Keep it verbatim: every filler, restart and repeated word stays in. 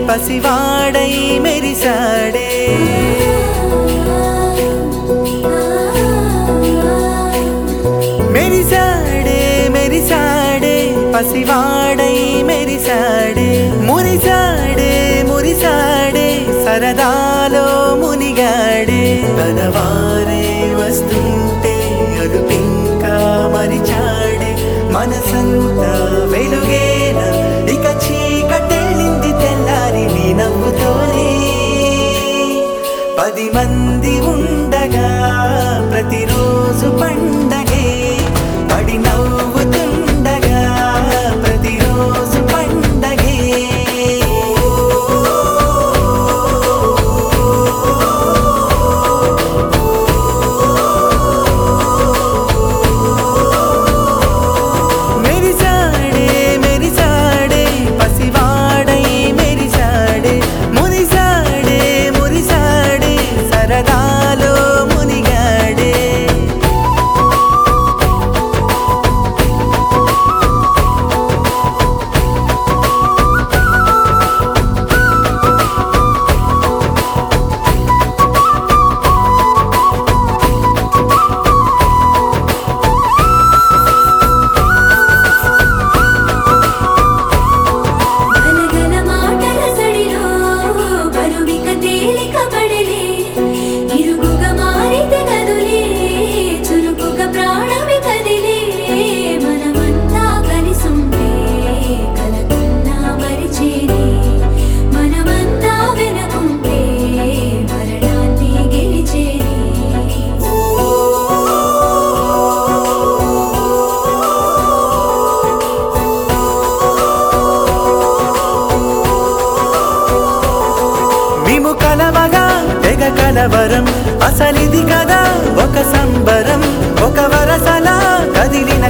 పసివాడై మెరిసాడే మెరిసాడే మెరిసాడే పసివాడై మెరిసాడే మురిసాడే మురిసాడే సరదాలో మునిగాడే తనవారే వస్తుంటే అదుపింకా మరిచాడే మనసంతా వెలుగేన ఇక చీకటెళ్ళింది తెల్లారి నీ నవ్వుతోనే పది మంది ఉండగా ప్రతిరోజు పండగే పడి నవ్వుతుండగా ప్రతిరోజు పండగే మెరిసాడే మెరిసాడే పసివాడై మెరిసాడే మురిసాడే మురిసాడే సరదాలో మునిగాడే గలగల మాటల సడిలో బరువిక తేలిక పడలే ఇరుగుగా మారితే కదులే చురుకుగా ప్రాణమి కదిలే మనమంతా కలిసుంటే కలకన్నా మరిచేనే మనమంతా వెనకుంటే మరణాన్ని గెలిచేనే మేము కలవగా తెగ కలవరం అసలిది కదా ఒక సంబరం ఒక వరసలా కదిలిన